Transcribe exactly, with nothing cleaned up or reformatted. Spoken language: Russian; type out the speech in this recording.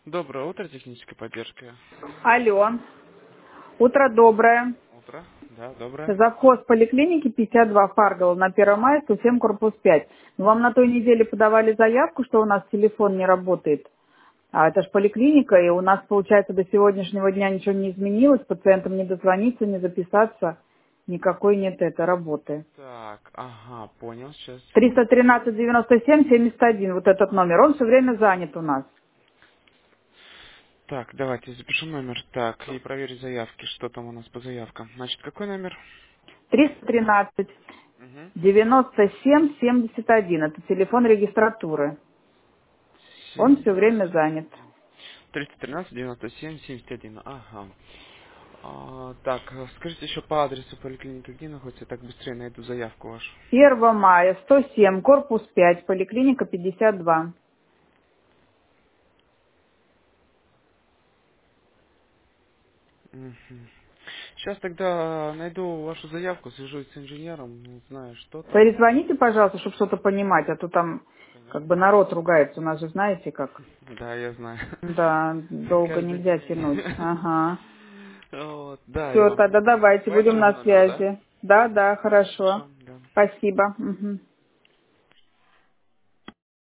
Доброе утро, техническая поддержка. Алло. Утро доброе. Утро, да, доброе. Завхоз поликлиники пятьдесят два Фаргала на первое мая, сто семь, корпус пять. Вам на той неделе подавали заявку, что у нас телефон не работает. А это же поликлиника, и у нас, получается, до сегодняшнего дня ничего не изменилось. Пациентам не дозвониться, не записаться. Никакой нет этой работы. Так, ага, понял, сейчас. триста тринадцать девяносто семь семьдесят один, вот этот номер. Он все время занят у нас. Так, давайте запишу номер. Так, и проверю заявки, что там у нас по заявкам. Значит, какой номер? триста тринадцать Угу. девяносто семь семьдесят один. Это телефон регистратуры. Он все время семьдесят занят. один. триста тринадцать девяносто семь семьдесят один. Ага. А, так, а скажите еще по адресу поликлиники, где находится, я так быстрее найду заявку вашу. первое мая, сто семь, корпус пять, поликлиника пятьдесят два. Мгм. Сейчас тогда найду вашу заявку, свяжусь с инженером, не знаю, что там. Перезвоните, пожалуйста, чтобы что-то понимать, а то там как бы Конечно. народ ругается. У нас же знаете как. Да, я знаю. Да, долго Каждый нельзя день. тянуть. Ага. Вот, да, я Все, вам тогда давайте, по будем этому же на номеру, да? связи. Да, да, хорошо. Хорошо, да. Спасибо. Мгм.